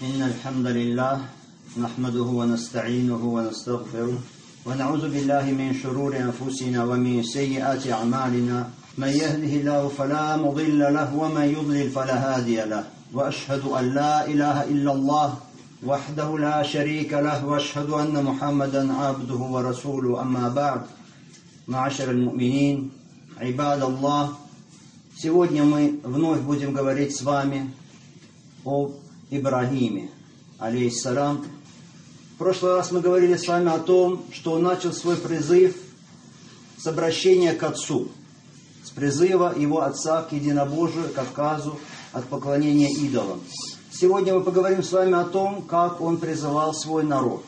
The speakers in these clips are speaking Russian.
إن الحمد لله نحمده ونستعينه ونستغفره ونعوذ بالله من شرور أنفسنا ومن سيئات أعمالنا من يهده الله فلا مضل له ومن يضلل فلا هادي له وأشهد أن لا إله إلا الله وحده لا شريك له وأشهد أن محمدا عبده ورسوله أما بعد معاشر المؤمنين عباد الله. Сегодня мы вновь будем говорить с вами о Ибрагиме, алейхиссалам. В прошлый раз мы говорили с вами о том, что он начал свой призыв с обращения к Отцу, с призыва его отца к единобожию, к отказу от поклонения идолам. Сегодня мы поговорим с вами о том, как он призывал свой народ.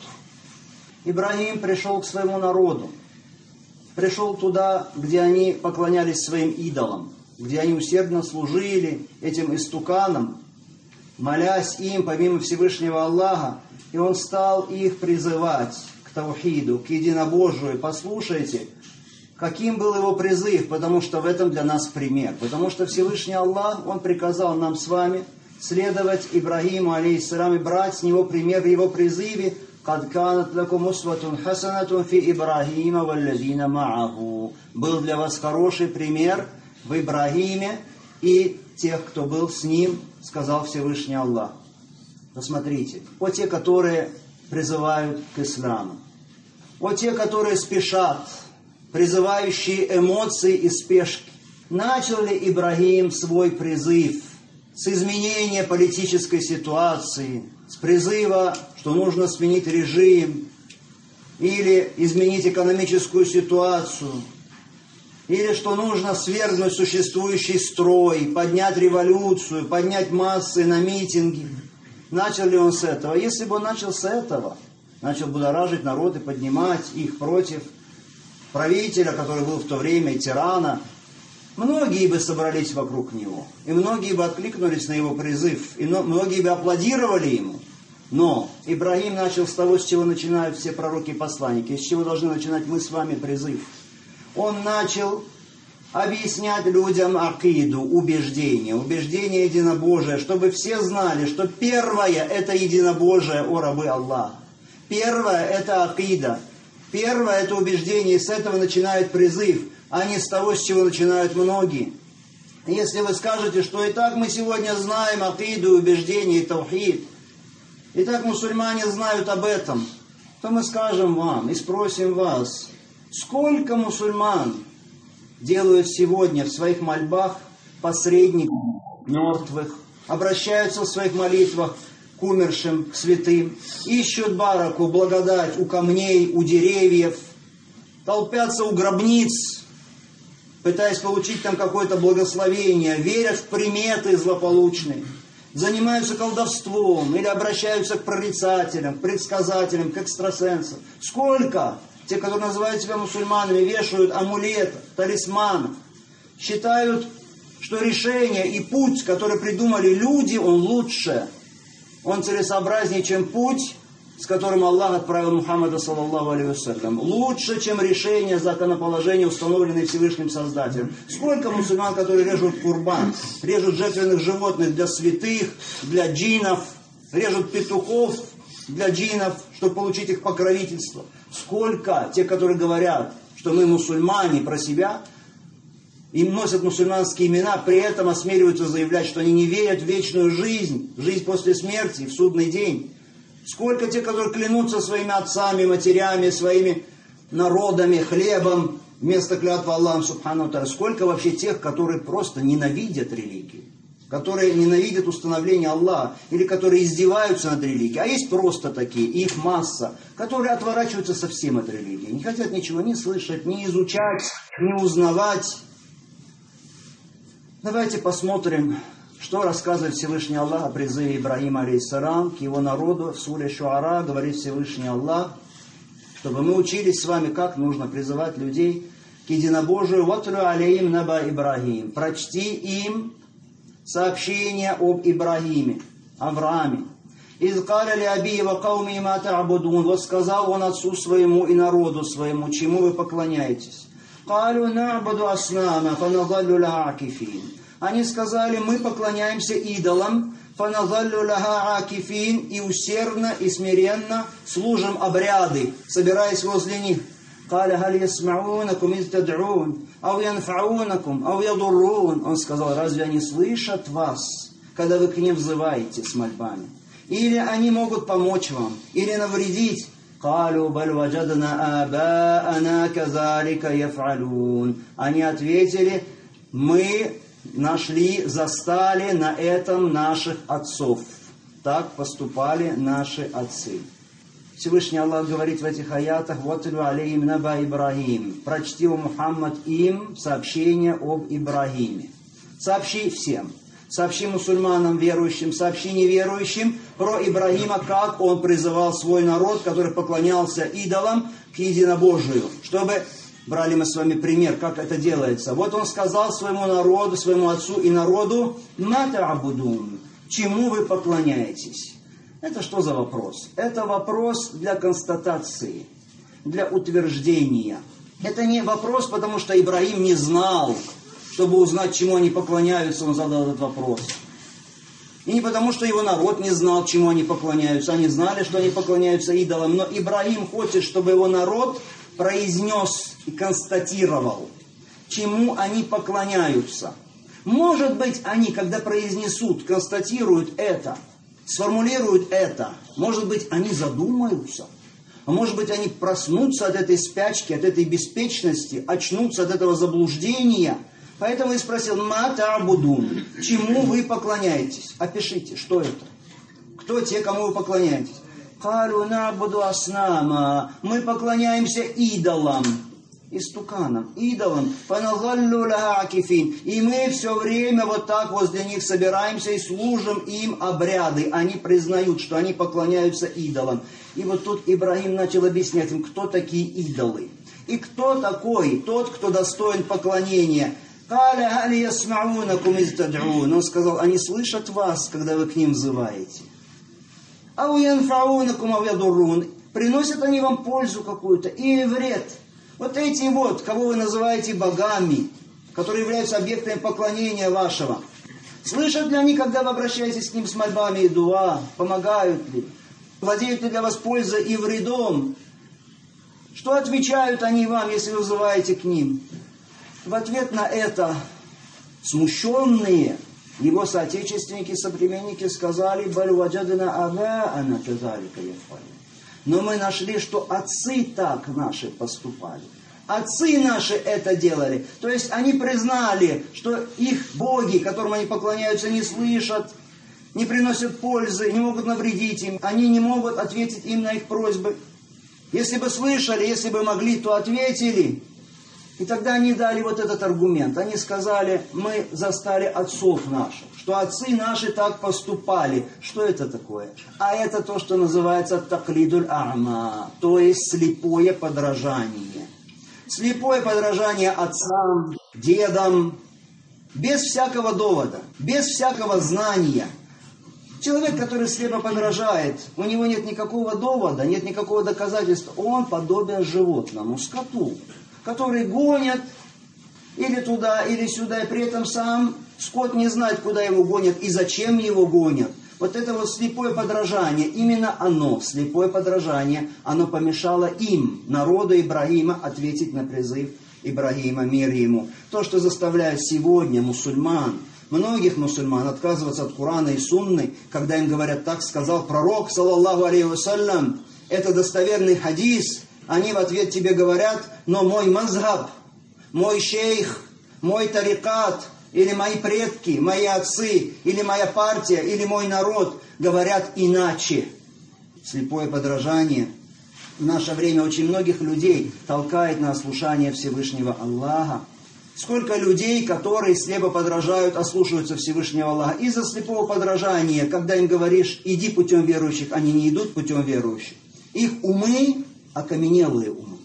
Ибрагим пришел к своему народу, пришел туда, где они поклонялись своим идолам, где они усердно служили этим истуканам, молясь им помимо Всевышнего Аллаха, и он стал их призывать к таухиду, к единобожию. Послушайте, каким был его призыв, потому что в этом для нас пример. Потому что Всевышний Аллах, он приказал нам с вами следовать Ибрагиму, алейхиссалам, и брать с него пример в его призыве. «Кад канат лакум усватун хасанатун фи Ибрагима валлазина ма'аху». Был для вас хороший пример в Ибрагиме и тех, кто был с ним, сказал Всевышний Аллах. Посмотрите, вот те, которые призывают к исламу, вот те, которые спешат, призывающие эмоции и спешки. Начал ли Ибрагим свой призыв с изменения политической ситуации, с призыва, что нужно сменить режим, или изменить экономическую ситуацию, или что нужно свергнуть существующий строй, поднять революцию, поднять массы на митинги? Начал ли он с этого? Если бы он начал с этого, начал будоражить народ и поднимать их против правителя, который был в то время, и тирана, многие бы собрались вокруг него, и многие бы откликнулись на его призыв, и многие бы аплодировали ему. Но Ибрагим начал с того, с чего начинают все пророки и посланники, с чего должны начинать мы с вами призыв. Он начал объяснять людям акиду, убеждение единобожия, чтобы все знали, что первое – это единобожие, о рабы Аллаха. Первое – это акида. Первое – это убеждение, и с этого начинает призыв, а не с того, с чего начинают многие. Если вы скажете, что и так мы сегодня знаем акиду, убеждение и таухид, и так мусульмане знают об этом, то мы скажем вам и спросим вас, сколько мусульман делают сегодня в своих мольбах посредников мертвых, обращаются в своих молитвах к умершим, к святым, ищут бараку, благодать у камней, у деревьев, толпятся у гробниц, пытаясь получить там какое-то благословение, верят в приметы злополучные, занимаются колдовством или обращаются к прорицателям, к предсказателям, к экстрасенсам. Сколько? Те, которые называют себя мусульманами, вешают амулеты, талисманы, считают, что решение и путь, который придумали люди, он лучше, он целесообразнее, чем путь, с которым Аллах отправил Мухаммада, саллаллаху алейхи вассалям. Лучше, чем решение законоположения, установленное Всевышним Создателем. Сколько мусульман, которые режут курбан, режут жертвенных животных для святых, для джиннов, режут петухов для джиннов, чтобы получить их покровительство. Сколько те, которые говорят, что мы мусульмане про себя, им носят мусульманские имена, при этом осмеливаются заявлять, что они не верят в вечную жизнь, в жизнь после смерти, в судный день. Сколько те, которые клянутся своими отцами, матерями, своими народами, хлебом, вместо клятвы Аллаху субхану тааля. Сколько вообще тех, которые просто ненавидят религию, которые ненавидят установление Аллаха, или которые издеваются над религией. А есть просто такие, и их масса, которые отворачиваются совсем от религии. Не хотят ничего ни слышать, ни изучать, ни узнавать. Давайте посмотрим, что рассказывает Всевышний Аллах о призыве Ибрагима, алейхиссалам, к его народу. В суре Шуара говорит Всевышний Аллах, чтобы мы учились с вами, как нужно призывать людей к единобожию. «Ватлю алейхим наба Ибрагим». Прочти им сообщение об Ибрагиме, Аврааме. «Из каля ли аби ва кауми ма та'будун». Вот сказал он отцу своему и народу своему, чему вы поклоняетесь. «Калю на'буду аснама, фанадаллю ла акифин». Они сказали, мы поклоняемся идолам, фаназаллю лаха акифин, и усердно и смиренно служим обряды, собираясь возле них. قال هل يسمعونكم إذ تدعون أو ينفعونكم أو يضرون. Он сказал, разве они слышат вас, когда вы к ним взываете с мольбами? Или они могут помочь вам, или навредить? قالوا بل وجدنا آباءنا كذلك يفعلون. Они ответили, мы застали на этом наших отцов. Так поступали наши отцы. Всевышний Аллах говорит в этих аятах: «Ватлю алейхим наба Ибрахим». Прочти, о Мухаммад, им сообщение об Ибрахиме. Сообщи всем. Сообщи мусульманам, верующим, сообщи неверующим про Ибрахима, как он призывал свой народ, который поклонялся идолам, к единобожию. Чтобы брали мы с вами пример, как это делается. Вот он сказал своему народу, своему отцу и народу: «Ма та'будун», чему вы поклоняетесь? Это что за вопрос? Это вопрос для констатации, для утверждения. Это не вопрос, потому что Ибрахим не знал, чтобы узнать, чему они поклоняются, он задал этот вопрос. И не потому, что его народ не знал, чему они поклоняются. Они знали, что они поклоняются идолам. Но Ибрахим хочет, чтобы его народ произнес и констатировал, чему они поклоняются. Может быть, они, когда произнесут, констатируют это, сформулируют это, может быть, они задумаются, а может быть, они проснутся от этой спячки, от этой беспечности, очнутся от этого заблуждения. Поэтому я спросил: «Ма та'будун», чему вы поклоняетесь? Опишите, что это? Кто те, кому вы поклоняетесь? «Калу набуду аснама», мы поклоняемся идолам, истуканам, идолам. «Фаназаллю лаха акифин», и мы все время вот так возле них собираемся и служим им обряды. Они признают, что они поклоняются идолам. И вот тут Ибрахим начал объяснять им, кто такие идолы. И кто такой тот, кто достоин поклонения. Он сказал, они слышат вас, когда вы к ним взываете. Приносят они вам пользу какую-то или вред. Вот эти вот, кого вы называете богами, которые являются объектами поклонения вашего. Слышат ли они, когда вы обращаетесь к ним с мольбами и дуа? Помогают ли? Владеют ли для вас пользой и вредом? Что отвечают они вам, если вы взываете к ним? В ответ на это смущенные его соотечественники, соплеменники сказали: но мы нашли, что отцы так наши поступали. Отцы наши это делали. То есть они признали, что их боги, которым они поклоняются, не слышат, не приносят пользы, не могут навредить им. Они не могут ответить им на их просьбы. Если бы слышали, если бы могли, то ответили. И тогда они дали вот этот аргумент. Они сказали: мы застали отцов наших, что отцы наши так поступали. Что это такое? А это то, что называется таклидуль ама, то есть слепое подражание. Слепое подражание отцам, дедам, без всякого довода, без всякого знания. Человек, который слепо подражает, у него нет никакого довода, нет никакого доказательства. Он подобен животному, скоту, который гонят или туда, или сюда, и при этом сам скот не знает, куда его гонят и зачем его гонят. Вот это вот слепое подражание, именно оно, слепое подражание, оно помешало им, народу Ибрахима, ответить на призыв Ибрахима, мир ему. То, что заставляет сегодня мусульман, многих мусульман отказываться от Корана и Сунны, когда им говорят: так сказал пророк, саллаллаху алейхи вассалям, это достоверный хадис. Они в ответ тебе говорят: но мой мазхаб, мой шейх, мой тарикат, или мои предки, мои отцы, или моя партия, или мой народ говорят иначе. Слепое подражание в наше время очень многих людей толкает на ослушание Всевышнего Аллаха. Сколько людей, которые слепо подражают, ослушиваются Всевышнего Аллаха из-за слепого подражания. Когда им говоришь: иди путем верующих, они не идут путем верующих. Их умы окаменелые умы.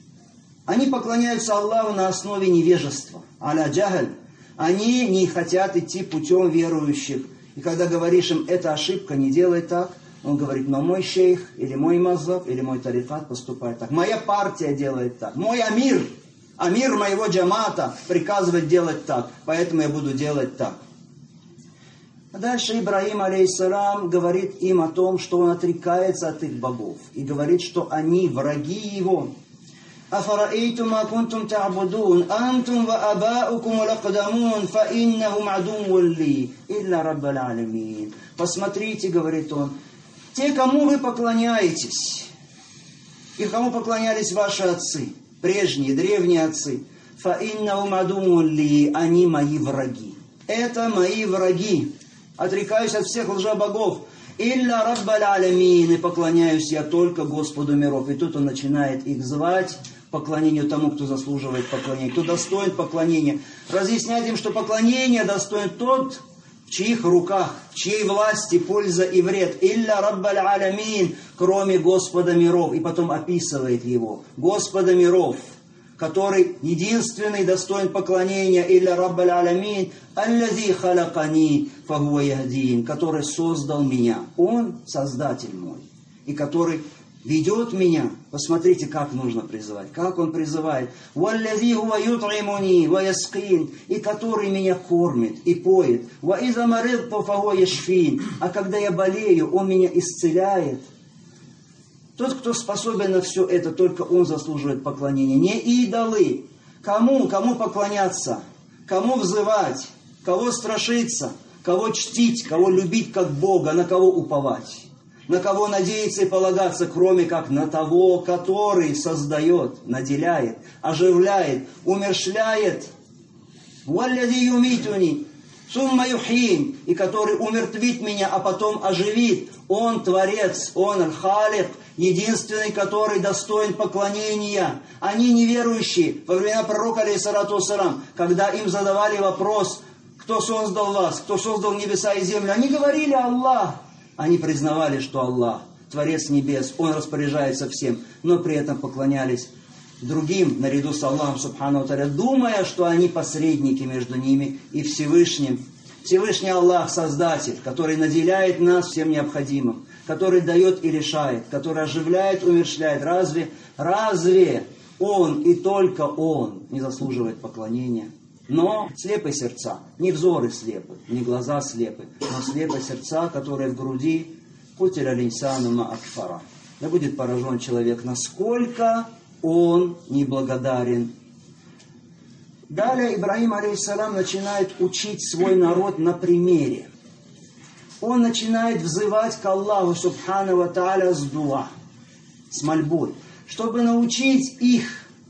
Они поклоняются Аллаху на основе невежества. Аля джахаль. Они не хотят идти путем верующих. И когда говоришь им: это ошибка, не делай так, он говорит: но мой шейх, или мой мазхаб, или мой тарикат поступает так. Моя партия делает так. Мой амир моего джамата приказывает делать так. Поэтому я буду делать так. А дальше Ибрагим, алейхиссалам, говорит им о том, что он отрекается от их богов. И говорит, что они враги его. أَفَرَأَيْتُمْ مَا كُنْتُمْ تَعْبُدُونَ أَنْتُمْ وَأَبَاؤُكُمُ الْأَقْدَمُونَ فَإِنَّهُمْ عَدُوٌّ لِّي إِلَّا رَبَّ الْعَالَمِينَ. Посмотрите, говорит он, те, кому вы поклоняетесь, и кому поклонялись ваши отцы, прежние, древние отцы, فَإِنَّهُمْ عَدُوٌّ لِّي, они мои враги. Это мои враги. Отрекаюсь от всех лжебогов. «Илля раббаль алямин», и поклоняюсь я только Господу миров. И тут он начинает их звать к поклонению тому, кто заслуживает поклонения, кто достоин поклонения. Разъяснять им, что поклонение достоин тот, в чьих руках, в чьей власти польза и вред. «Илля раббаль алямин», кроме Господа миров. И потом описывает его. Господа миров, который единственный достоин поклонения, илля раббаль алямин, аллази халакани фахуа яхдин, который создал меня. Он создатель мой, и который ведет меня. Посмотрите, как нужно призывать, как он призывает. Валлази хуа ют'имуни ва яскин, и который меня кормит и поет. Ва иза маридту фахуа яшфин, а когда я болею, он меня исцеляет. Тот, кто способен на все это, только он заслуживает поклонения. Не идолы. Кому поклоняться? Кому взывать? Кого страшиться? Кого чтить? Кого любить как Бога? На кого уповать? На кого надеяться и полагаться, кроме как на того, который создает, наделяет, оживляет, умерщвляет. «Валлади юмитуни, сумма юхин», и который умертвит меня, а потом оживит. Он Творец, Он Аль-Халик, единственный, который достоин поклонения. Они неверующие. Во времена пророка, алейхиссалату вассалам, когда им задавали вопрос, кто создал вас, кто создал небеса и землю, они говорили Аллах. Они признавали, что Аллах, Творец небес, Он распоряжается всем, но при этом поклонялись другим, наряду с Аллахом, субхану ва тааля, думая, что они посредники между ними и Всевышним. Всевышний Аллах, Создатель, который наделяет нас всем необходимым, который дает и решает, который оживляет, умерщвляет. Разве Он и только Он не заслуживает поклонения? Но слепы сердца, не взоры слепы, не глаза слепы, но слепы сердца, которые в груди. «Кутиля линсану ма акфара». Да будет поражен человек, насколько он неблагодарен. Далее Ибрагим, алейхиссалам, начинает учить свой народ на примере. Он начинает взывать к Аллаху, субхану ва тааля, с дуа, с мольбой, чтобы научить их,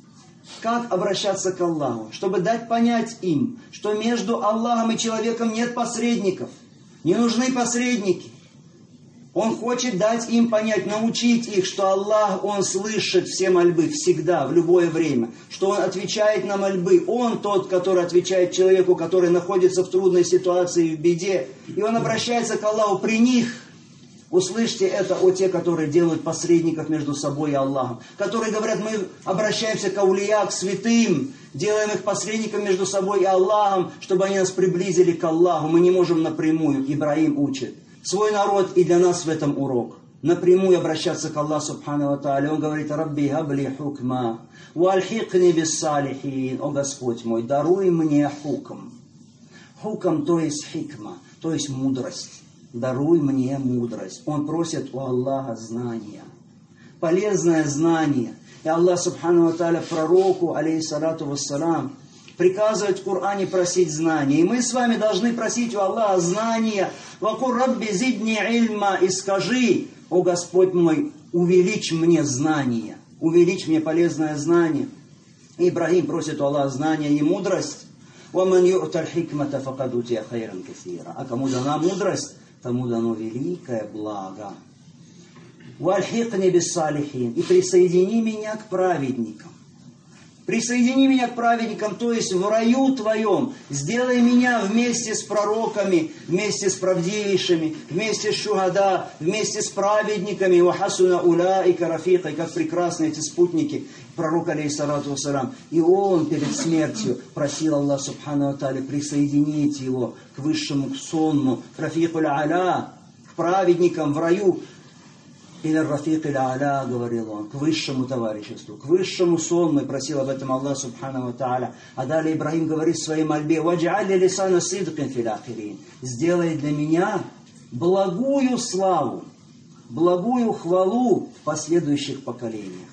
как обращаться к Аллаху, чтобы дать понять им, что между Аллахом и человеком нет посредников, не нужны посредники. Он хочет дать им понять, научить их, что Аллах, Он слышит все мольбы всегда, в любое время, что Он отвечает на мольбы. Он тот, который отвечает человеку, который находится в трудной ситуации, в беде. И он обращается к Аллаху при них. Услышьте это, о те, которые делают посредников между собой и Аллахом. Которые говорят, мы обращаемся к аулия, к святым, делаем их посредниками между собой и Аллахом, чтобы они нас приблизили к Аллаху. Мы не можем напрямую. Ибрагим учит свой народ, и для нас в этом урок. Напрямую обращаться к Аллаху, субхану ва тааля. Он говорит: «Рабби габли хукма, ва альхикни бис салихин». О Господь мой, даруй мне хукм. Хукм, то есть хикма, то есть мудрость. Даруй мне мудрость. Он просит у Аллаха знания. Полезное знание. И Аллах, субхану ва тааля, пророку, алейхиссалату вассалам, приказывает в Коране просить знания. И мы с вами должны просить у Аллаха знания. «Вакур рабби зидни ильма», и скажи: «О Господь мой, увеличь мне знания, увеличь мне полезное знание». И Ибрагим просит у Аллаха знания и мудрость. «Ваман ю'таль хикмата факад утия хайран касира». А кому дана мудрость, тому дано великое благо. «Вальхикни бис салихин», и присоедини меня к праведникам. Присоедини меня к праведникам, то есть в раю Твоем. Сделай меня вместе с пророками, вместе с правдивейшими, вместе с шухада, вместе с праведниками. Вахасуна улаика рафика, как прекрасны эти спутники пророка, алейхиссалату вассалам. И он перед смертью просил Аллах, субхану ва тааля, присоединить его к высшему, к сонму, к рафикуль аля, к праведникам в раю. Или Рафик или Аля, говорил он, к высшему товариществу, к высшему сонму, и просил об этом Аллах Субхану ва Тааля. А далее Ибрахим говорит в своей мольбе: «Вадж'аль лисана сидкин фил ахирин». Сделай для меня благую славу, благую хвалу в последующих поколениях.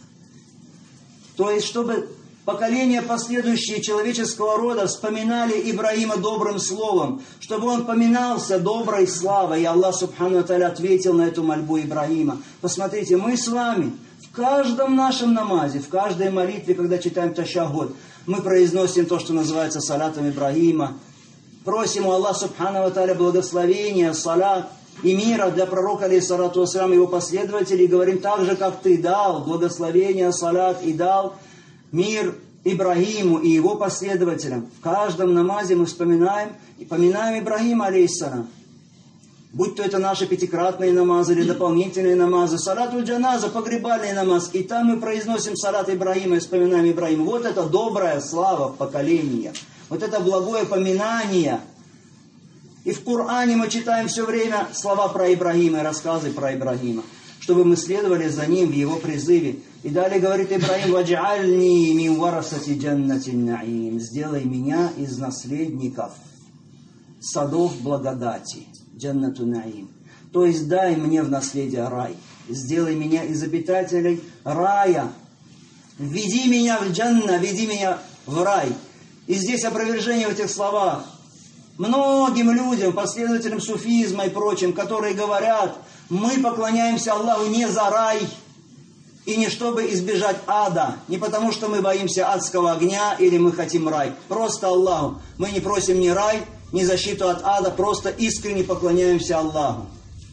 То есть, чтобы поколения последующие человеческого рода вспоминали Ибрахима добрым словом, чтобы он поминался доброй славой. И Аллах Субхану ва Тааля ответил на эту мольбу Ибрахима. Посмотрите, мы с вами в каждом нашем намазе, в каждой молитве, когда читаем ташаххуд, мы произносим то, что называется салатом Ибрахима. Просим у Аллаха Субхану ва Тааля благословения, салат и мира для пророка, алейхиссалату вассалям, его последователей. Говорим: так же, как ты дал благословение, салат и дал мир Ибрахиму и его последователям. В каждом намазе мы вспоминаем и поминаем Ибрахима, алейхиссалам. Будь то это наши пятикратные намазы или дополнительные намазы, салату джаназа, погребальный намаз. И там мы произносим салат Ибрахима и вспоминаем Ибрахима. Вот это добрая слава в поколениях. Вот это благое поминание. И в Коране мы читаем все время слова про Ибрахима и рассказы про Ибрахима, чтобы мы следовали за ним в его призыве. И далее говорит Ибрахим: «Вадж'альни мин варасати джаннатин наим». Сделай меня из наследников садов благодати. Джаннату наим. То есть дай мне в наследие рай. Сделай меня из обитателей рая. Введи меня в джанна, введи меня в рай. И здесь опровержение в этих словах. Многим людям, последователям суфизма и прочим, которые говорят: мы поклоняемся Аллаху не за рай, и не чтобы избежать ада, не потому что мы боимся адского огня или мы хотим рай. Просто Аллаху. Мы не просим ни рай, ни защиту от ада, просто искренне поклоняемся Аллаху.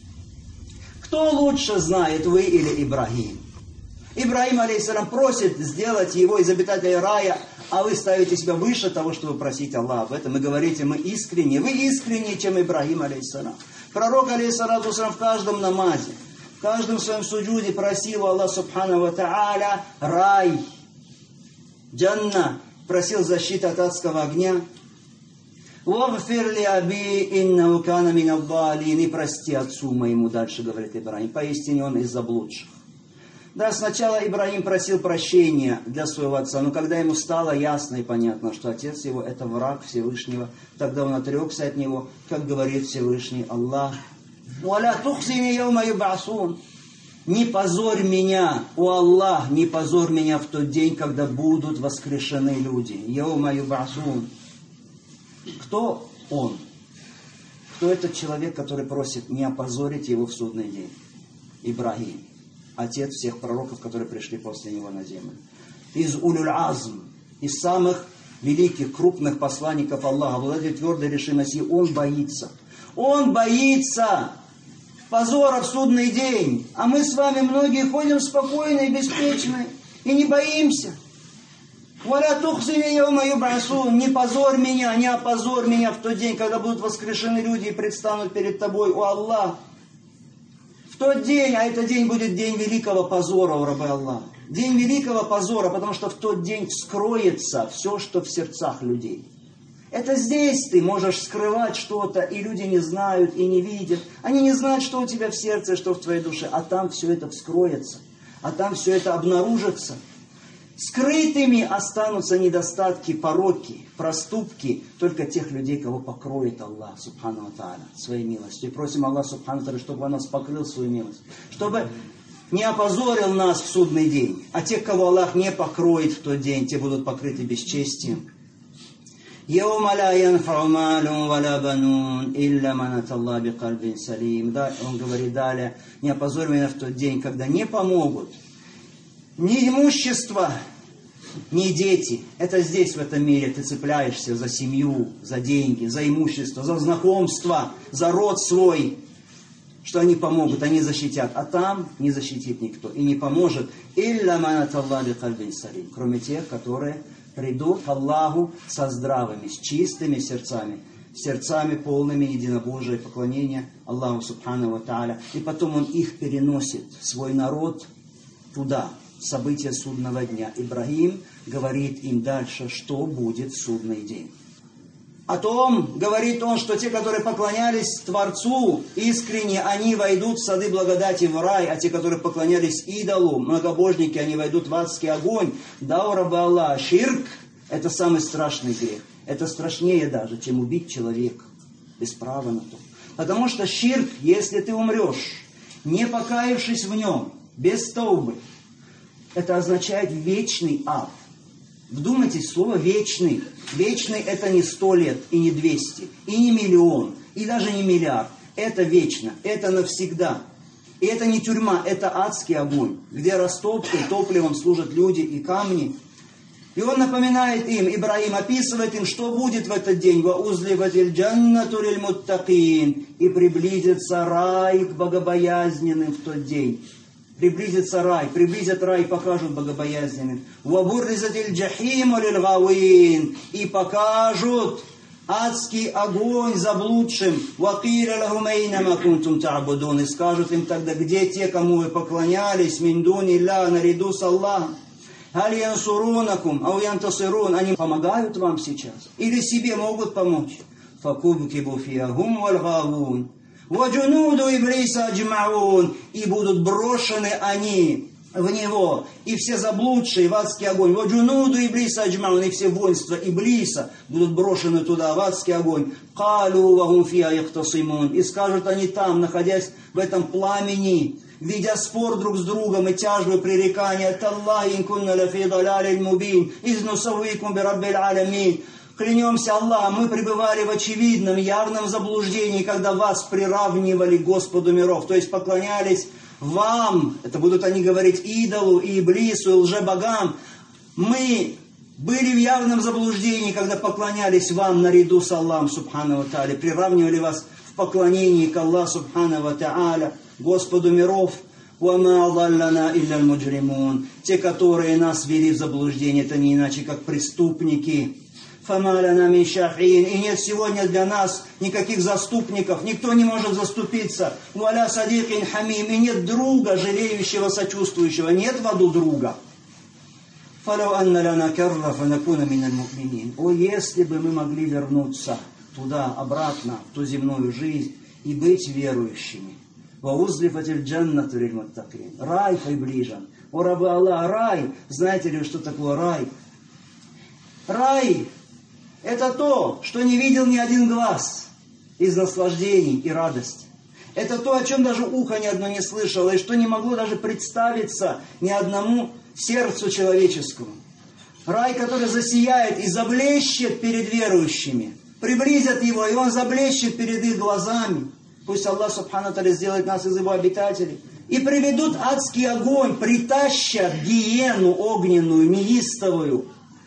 Кто лучше знает, вы или Ибрахим? Ибрахим, алейхиссалям, просит сделать его из обитателей рая, а вы ставите себя выше того, чтобы просить Аллаха об этом. И говорите: мы искренне, вы искреннее, чем Ибрахим, алейхиссалям. Пророк, алейхиссалату вассалям, в каждом намазе, в каждом своем суджуде просил Аллах Субхану ва Тааля рай, джанна, просил защиты от адского огня. «Вагфир ли аби иннаху кана мин аддалин». И прости отцу моему, дальше говорит Ибрахим, поистине он из заблудших. Да, сначала Ибрахим просил прощения для своего отца, но когда ему стало ясно и понятно, что отец его это враг Всевышнего, тогда он отрекся от него, как говорит Всевышний Аллах: «Валя тухзини яума юб'асун». Не позорь меня, о Аллах, не позорь меня в тот день, когда будут воскрешены люди. Яума юб'асун. Кто он? Кто этот человек, который просит не опозорить его в судный день? Ибрахим, отец всех пророков, которые пришли после него на землю. Из улюль азм, из самых великих, крупных посланников Аллаха, обладатель твердой решимости. Он боится. Он боится позора в судный день. А мы с вами многие ходим спокойно и беспечно, и не боимся. «Валя тухзини яума юб'асун». Не позорь меня, не опозорь меня в тот день, когда будут воскрешены люди и предстанут перед тобой, о Аллах. В тот день, а этот день будет день великого позора, о рабы Аллаха. День великого позора, потому что в тот день вскроется все, что в сердцах людей. Это здесь ты можешь скрывать что-то, и люди не знают и не видят. Они не знают, что у тебя в сердце, что в твоей душе. А там все это вскроется, а там все это обнаружится. Скрытыми останутся недостатки, пороки, проступки только тех людей, кого покроет Аллах Субхану ва Тааля своей милостью. И просим Аллах Субхану ва Тааля, чтобы Он нас покрыл свою милость, чтобы не опозорил нас в судный день. А тех, кого Аллах не покроет в тот день, те будут покрыты бесчестием. «Яума ла янфау малун ва ла банун илля ман аталлаха бикальбин салим». Да, он говорит далее: не опозорь меня в тот день, когда не помогут ни имущество, ни дети. Это здесь, в этом мире, ты цепляешься за семью, за деньги, за имущество, за знакомство, за род свой, что они помогут, они защитят. А там не защитит никто и не поможет. «Илля ман аталлаха бикальбин салим». Кроме тех, которые придут к Аллаху со здравыми, с чистыми сердцами полными единобожия и поклонения Аллаху Субхану ва Тааля. И потом Он их переносит, свой народ, туда, события судного дня. Ибрахим говорит им дальше, что будет в судный день. о том, говорит он, что те, которые поклонялись Творцу искренне, они войдут в сады благодати в рай, а те, которые поклонялись идолу, многобожники, они войдут в адский огонь. Да, о рабы Аллах, ширк – это самый страшный грех. Это страшнее даже, чем убить человека без права на то. Потому что ширк, если ты умрешь, не покаявшись в нем, без таубы, это означает вечный ад. Вдумайтесь, слово «вечный». Вечный – это не 100 лет, и не 200, и не миллион, и даже не миллиард. Это вечно, это навсегда. И это не тюрьма, это адский огонь, где растопкой, топливом служат люди и камни. И он напоминает им, Ибрагим описывает им, что будет в этот день. «Ваузливатиль джаннату лиль муттакин». И приблизится рай к богобоязненным в тот день. Приблизится рай, приблизят рай и покажут богобоязненным. «Вабурризатиль джахиму лиль гавин». И покажут адский огонь заблудшим. «Вакиля лахум айна ма кунтум та'будун». И скажут им тогда, где те, кому вы поклонялись, мин дуни ля, наряду с Аллахом. «Аль янсурунакум, ау янтасирун». Они помогают вам сейчас? Или себе могут помочь? «Факубкибу фиягум валь гавун». «Ваджунуду иблиса аджмаун». И будут брошены они в него, и все заблудшие в адский огонь. «Ваджунуду иблиса аджмаун». И все воинства Иблиса будут брошены туда, в адский огонь. «Калу вагум фиа яхтасимун». И скажут они там, находясь в этом пламени, ведя спор друг с другом и тяжбы пререкания, «Таллахи инкунна лафи далалиль мубин, изнусаввикум бираббиль алямин». Клянемся Аллахом, мы пребывали в очевидном, явном заблуждении, когда вас приравнивали к Господу миров, то есть поклонялись вам, это будут они говорить идолу, и Иблису, и лжебогам. Мы были в явном заблуждении, когда поклонялись вам наряду с Аллахом, субхану ва тааля, приравнивали вас в поклонении к Аллаху, субхану ва тааля, Господу миров. «Вама аллаллана илля муджримун». Те, которые нас ввели в заблуждение, это не иначе, как преступники. «Фама лана мин шафиин». И нет сегодня для нас никаких заступников, никто не может заступиться. «Валя садикин хамим». И нет друга, жалеющего, сочувствующего, нет в аду друга. «Фалау анна лана карра фанакуна миналь му'минин». О, если бы мы могли вернуться туда, обратно, в ту земную жизнь и быть верующими. «Ваузлифатиль джаннату лиль муттакин». Рай приближен. О, рабы Аллах, рай. Знаете ли, что такое рай? Рай – это то, что не видел ни один глаз из наслаждений и радости. Это то, о чем даже ухо ни одно не слышало, и что не могло даже представиться ни одному сердцу человеческому. Рай, который засияет и заблещет перед верующими. Приблизят его, и он заблещет перед их глазами. Пусть Аллах субхану ва тааля сделает нас из его обитателей. И приведут адский огонь, притащат гиену огненную, неистовую.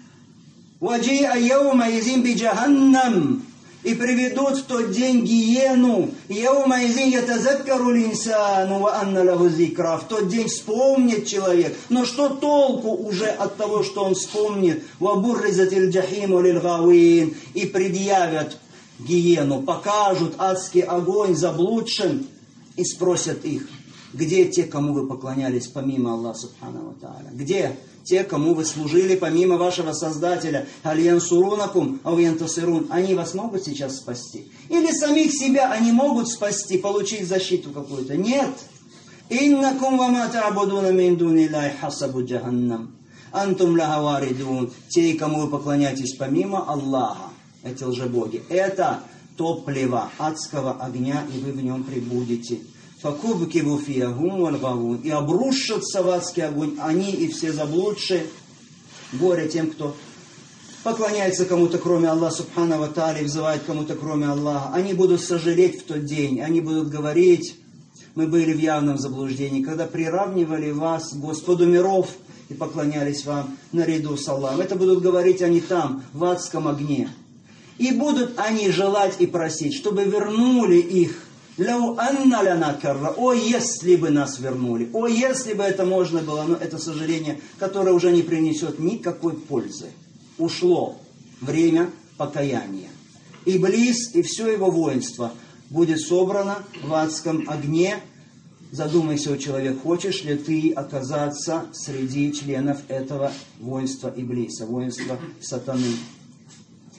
«Ваджиа яума изин би джаханнам». И приведут в тот день гиену. «Яума изин ятазаккару линсану ва анна лаху зикра». В тот день вспомнит человек. Но что толку уже от того, что он вспомнит? «Вабурризатиль джахиму лиль гавин». И предъявят гиену, покажут адский огонь заблудшим и спросят их, где те, кому вы поклонялись помимо Аллаха субхану ва тааля? Где те, кому вы служили помимо вашего Создателя? «Аль янсурунакум ау янтасирун». Они вас могут сейчас спасти? Или самих себя они могут спасти, получить защиту какую-то? Нет. «Иннакум ва ма та'будуна мин дуни ллахи хасабу джаханнам. Антум лаха варидун». Те, кому вы поклоняетесь помимо Аллаха, эти лжебоги, это топливо адского огня, и вы в нем пребудете. «Факубкибу фиягум валь гавун». И обрушатся в адский огонь они и все заблудшие. Горе тем, кто поклоняется кому-то, кроме Аллаха субхану ва тааля, взывает кому-то, кроме Аллаха. Они будут сожалеть в тот день, они будут говорить: мы были в явном заблуждении, когда приравнивали вас к Господу миров и поклонялись вам наряду с Аллахом. Это будут говорить они там, в адском огне. И будут они желать и просить, чтобы вернули их. «Ляу анна ляна карра». О, если бы нас вернули! О, если бы это можно было! Но это сожаление, которое уже не принесет никакой пользы. Ушло время покаяния. Иблис и все его воинство будет собрано в адском огне. Задумайся, о человек, хочешь ли ты оказаться среди членов этого воинства Иблиса, воинства сатаны.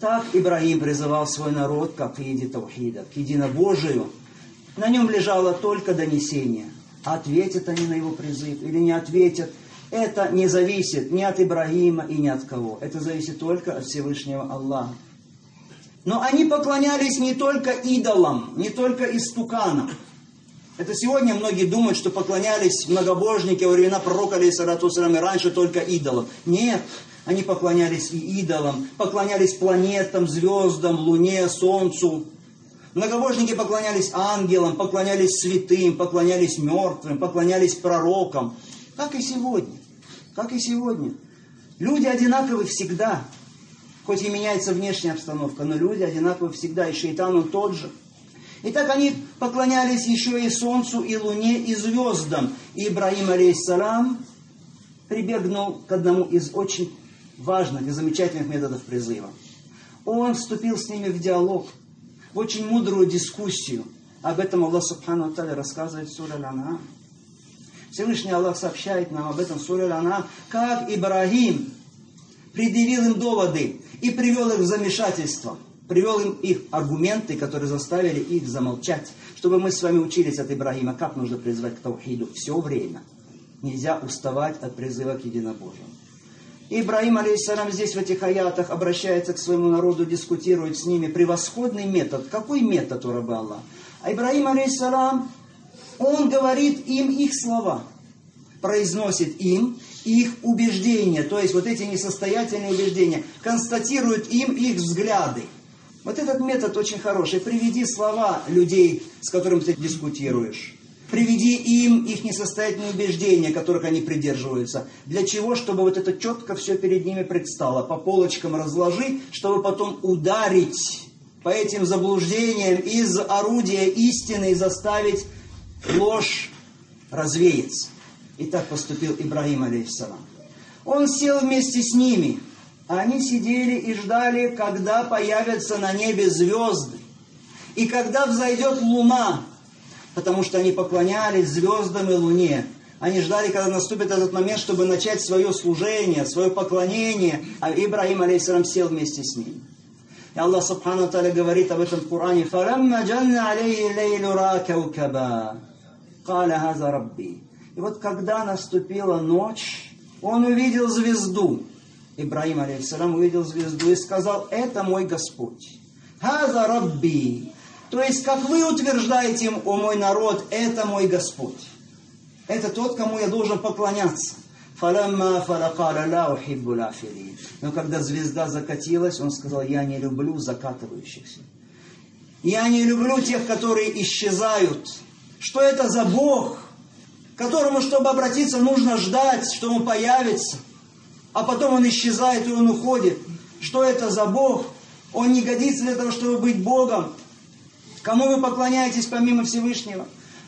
Так Ибрагим призывал свой народ к акиде таухида, к единобожию. На нем лежало только донесение. Ответят они на его призыв или не ответят, это не зависит ни от Ибрагима и ни от кого. Это зависит только от Всевышнего Аллаха. Но они поклонялись не только идолам, не только истуканам. Это сегодня многие думают, что поклонялись многобожники во времена пророка, алейхиссалату вассалям, и раньше только идолам. Нет, они поклонялись и идолам, поклонялись планетам, звездам, луне, солнцу. Многобожники поклонялись ангелам, поклонялись святым, поклонялись мертвым, поклонялись пророкам. Как и сегодня. Как и сегодня. Люди одинаковы всегда. Хоть и меняется внешняя обстановка, но люди одинаковы всегда. И шейтан он тот же. И так они поклонялись еще и солнцу, и луне, и звездам. И Ибрагим, алейхиссалам, прибегнул к одному из очень важных и замечательных методов призыва. Он вступил с ними в диалог, в очень мудрую дискуссию. Об этом Аллах Субхану ва Тааля рассказывает в суре Аль-Ан'ам. Всевышний Аллах сообщает нам об этом в суре Аль-Ан'ам, как Ибрагим предъявил им доводы и привел их в замешательство. Привел им их аргументы, которые заставили их замолчать. Чтобы мы с вами учились от Ибрагима, как нужно призывать к таухиду все время. Нельзя уставать от призыва к единобожию. Ибрагим, алейхиссалам, здесь в этих аятах обращается к своему народу, дискутирует с ними. Превосходный метод. Какой метод у раба Аллаха? А Ибрагим, алейхиссалам, он говорит им их слова. Произносит им их убеждения. То есть вот эти несостоятельные убеждения. Констатирует им их взгляды. Вот этот метод очень хороший. Приведи слова людей, с которыми ты дискутируешь. Приведи им их несостоятельные убеждения, которых они придерживаются. Для чего? Чтобы вот это четко все перед ними предстало. По полочкам разложи, чтобы потом ударить по этим заблуждениям из орудия истины и заставить ложь развеяться. И так поступил Ибрагим, алейхиссалам. Он сел вместе с ними. Они сидели и ждали, когда появятся на небе звезды. И когда взойдет луна. Потому что они поклонялись звездам и луне. Они ждали, когда наступит этот момент, чтобы начать свое служение, свое поклонение. А Ибрагим, алейхиссалам, сел вместе с ними. И Аллах Субхану ва Тааля говорит об этом в Коране. فَلَمَّا جَنَّ عَلَيْهِ اللَّيْلُ رَأَى كَوْكَبًا قَالَ هَذَا رَبِّي. И вот когда наступила ночь, он увидел звезду. Ибрагим, алейхиссалам, увидел звезду и сказал: это мой Господь. «Хаза Рабби». То есть, как вы утверждаете, о мой народ, это мой Господь. Это тот, кому я должен поклоняться. Но когда звезда закатилась, он сказал: я не люблю закатывающихся. Я не люблю тех, которые исчезают. Что это за Бог, которому, чтобы обратиться, нужно ждать, что он появится, а потом он исчезает и он уходит? Что это за Бог? Он не годится для того, чтобы быть Богом. Кому вы поклоняетесь помимо Всевышнего?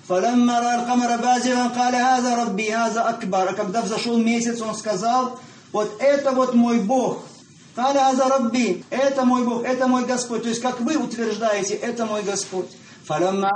А когда взошел месяц, он сказал: вот это вот мой Бог. Это мой Бог, это мой Господь. То есть, как вы утверждаете, это мой Господь. А когда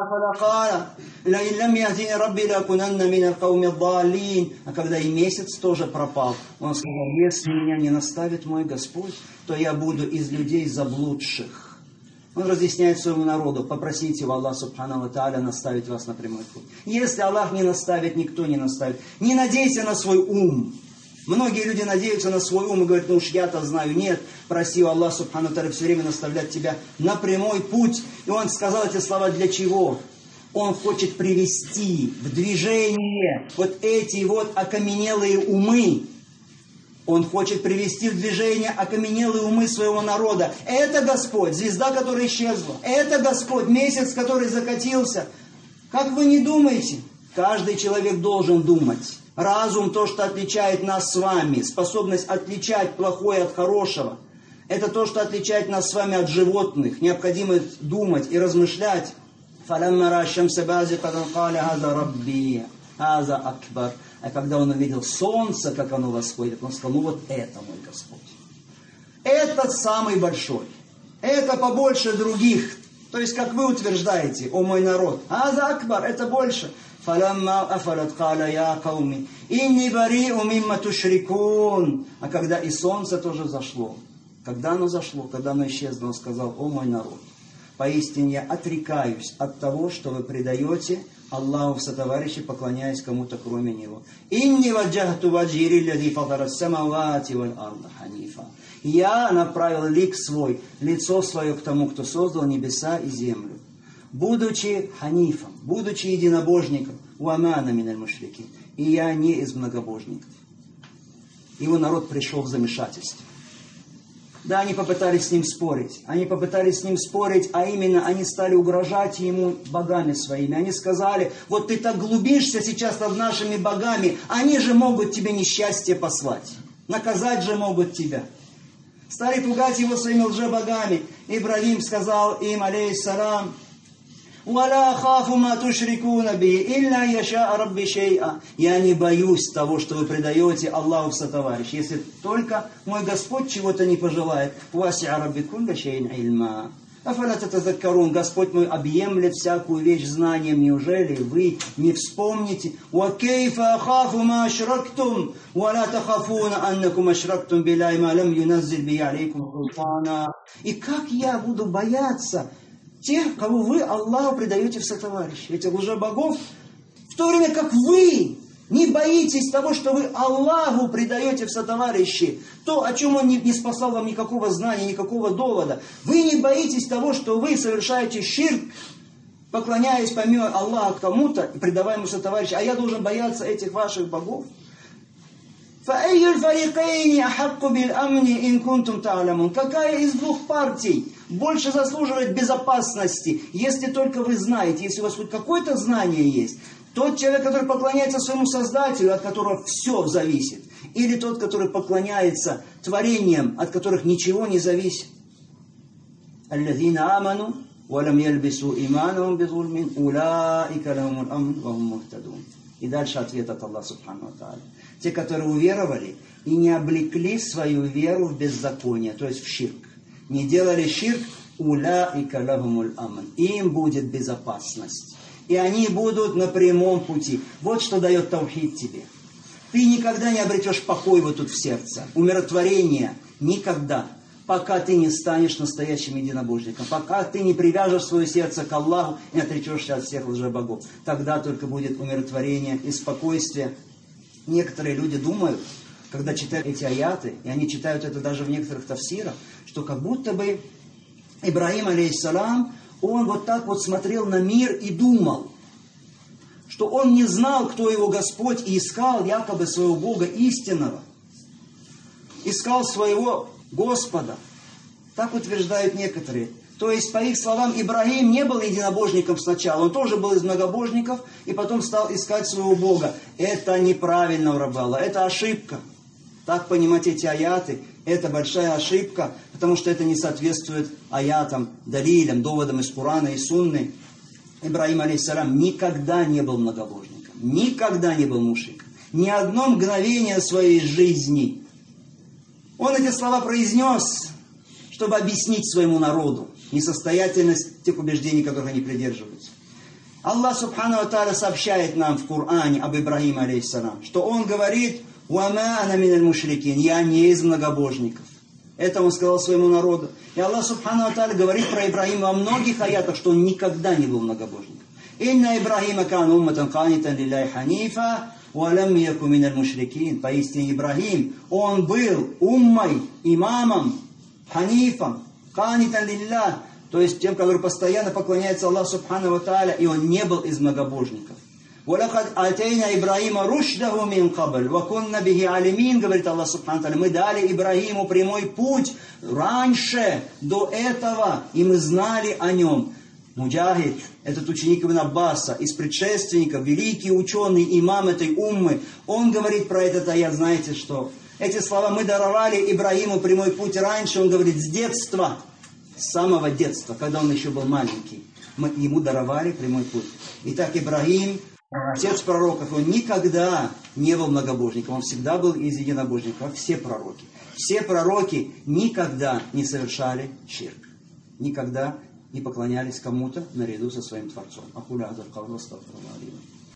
и месяц тоже пропал, он сказал: если меня не наставит мой Господь, то я буду из людей заблудших. Он разъясняет своему народу: попросите у Аллаха Субхану ва Тааля наставить вас на прямой путь. Если Аллах не наставит, никто не наставит. Не надейся на свой ум. Многие люди надеются на свой ум и говорят: ну уж я-то знаю. Нет, проси у Аллаха Субхану ва Тааля все время наставлять тебя на прямой путь. И он сказал эти слова для чего? Он хочет привести в движение вот эти вот окаменелые умы. Он хочет привести в движение окаменелые умы своего народа. Это Господь, звезда, которая исчезла. Это Господь, месяц, который закатился. Как вы не думаете? Каждый человек должен думать. Разум, то, что отличает нас с вами, способность отличать плохое от хорошего. Это то, что отличает нас с вами от животных. Необходимо думать и размышлять. А когда он увидел солнце, как оно восходит, он сказал: ну вот это мой Господь. Этот самый большой. Это побольше других. То есть, как вы утверждаете, о мой народ. Аза акбар, это больше. А когда и солнце тоже зашло, Когда оно зашло, когда оно исчезло, он сказал: «О мой народ, поистине я отрекаюсь от того, что вы предаете Аллаху в сотоварищи, поклоняясь кому-то кроме Него. Инни ваджахту ваджири лади фатара самавати валь арда ханифа». Я направил лик свой, лицо свое к тому, кто создал небеса и землю, будучи ханифом, будучи единобожником, уамана миналь мушрикин, и я не из многобожников. Его народ пришел в замешательство. Да, они попытались с ним спорить. Они попытались с ним спорить, а именно они стали угрожать ему богами своими. Они сказали: вот ты так глубишься сейчас над нашими богами, они же могут тебе несчастье послать. Наказать же могут тебя. Стали пугать его своими лжебогами. Ибрагим сказал им, алейхиссалам: «Валя хафу ма тушрикуна би, илля яша рабби шей'a». Я не боюсь того, что вы предаете Аллаху в сотоварищ, если только мой Господь чего-то не пожелает. «Васи'a рабби кулля шей'ин ильма». «Афаля татазаккарун». Господь мой объемлет всякую вещь знанием. Неужели вы не вспомните? «Ва кейфа ахафу ма ашрактум, ва ла тахафуна аннакум ашрактум билляхи ма лам юназзиль би алейкум султана». И как я буду бояться тех, кого вы Аллаху предаете в сотоварищи, этих лжебогов, в то время как вы не боитесь того, что вы Аллаху предаете в сотоварищи, то, о чем Он не спасал вам никакого знания, никакого довода. Вы не боитесь того, что вы совершаете ширк, поклоняясь помимо Аллаха кому-то и предавая ему сотоварищи, а я должен бояться этих ваших богов. Какая из двух партий больше заслуживает безопасности, если только вы знаете, если у вас хоть какое-то знание есть? Тот человек, который поклоняется своему Создателю, от которого все зависит, или тот, который поклоняется творениям, от которых ничего не зависит? Аллазина аману валам ялбису иманахум бизульмин улаика лахумул амн ва хум мухтадун. И дальше ответ от Аллаха субхану ва тааля. Те, которые уверовали и не облекли свою веру в беззаконие, то есть в ширк. Не делали ширк, улаика лахумул амн. Им будет безопасность. И они будут на прямом пути. Вот что дает таухид тебе. Ты никогда не обретешь покой вот тут в сердце. Умиротворение. Никогда. Пока ты не станешь настоящим единобожником. Пока ты не привяжешь свое сердце к Аллаху и не отречешься от всех лжебогов. Тогда только будет умиротворение и спокойствие. Некоторые люди думают, когда читают эти аяты, и они читают это даже в некоторых тафсирах, что как будто бы Ибрагим, алейхиссалам, он вот так вот смотрел на мир и думал, что он не знал, кто его Господь, и искал якобы своего Бога истинного. Искал своего Господа. Так утверждают некоторые. То есть, по их словам, Ибрагим не был единобожником сначала. Он тоже был из многобожников, и потом стал искать своего Бога. Это неправильно, Раббала, это ошибка. Так понимать эти аяты, это большая ошибка, потому что это не соответствует аятам, далилям, доводам из Корана и Сунны. Ибрагим, алейхиссалам, никогда не был многобожником, никогда не был мушриком. Ни одно мгновение своей жизни. Он эти слова произнес, чтобы объяснить своему народу несостоятельность тех убеждений, которых они придерживаются. Аллах субхану ва тааля сообщает нам в Коране об Ибрагиме, алейхиссалам, что он говорит: «Вама ана миналь мушрикин», я не из многобожников. Это он сказал своему народу. И Аллах субхану ва тааля говорит про Ибрагима во многих аятах, что он никогда не был многобожником. «Инна Ибрагима кан умматан канитан лилляхи ханифа, ва лам яку миналь мушрикин». Поистине Ибрагим, он был уммой, имамом, ханифом, канитан лиллях, то есть тем, который постоянно поклоняется Аллаху субхану ва тааля, и он не был из многобожников. «Валакад атейна Ибрагима рушдаху мин кабль, ва кунна бихи алимин», говорит Аллах субхану ва тааля, мы дали Ибрагиму прямой путь раньше, до этого, и мы знали о нем. Муджахид, этот ученик Ибн Аббаса, из предшественников, великий ученый, имам этой уммы, он говорит про этот аят, знаете что? Эти слова мы даровали Ибрагиму прямой путь раньше, он говорит, с детства, с самого детства, когда он еще был маленький, мы ему даровали прямой путь. Итак, Ибрагим, отец пророков, он никогда не был многобожником, он всегда был из единобожников, как все пророки. Все пророки никогда не совершали ширк, никогда не поклонялись кому-то наряду со своим Творцом.